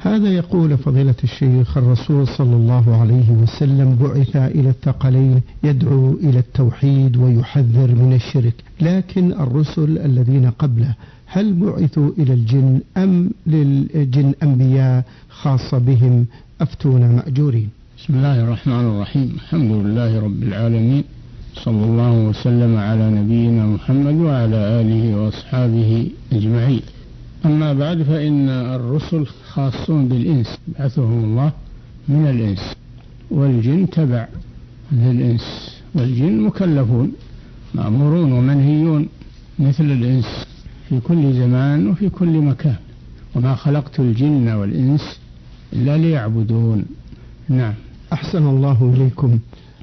هذا يقول فضيلة الشيخ: الرسول صلى الله عليه وسلم بعث إلى الثقلين يدعو إلى التوحيد ويحذر من الشرك، لكن الرسل الذين قبله هل بعثوا إلى الجن أم للجن أنبياء خاصة بهم؟ أفتونا مأجورين. بسم الله الرحمن الرحيم. الحمد لله رب العالمين، صلى الله وسلم على نبينا محمد وعلى آله وأصحابه أجمعين. أما بعد، فإن الرسل خاصون بالإنس، بعثهم الله من الإنس، والجن تبع للإنس، والجن مكلفون مأمورون ومنهيون مثل الإنس في كل زمان وفي كل مكان. وما خلقت الجن والإنس إلا ليعبدون. نعم. أحسن الله إليكم.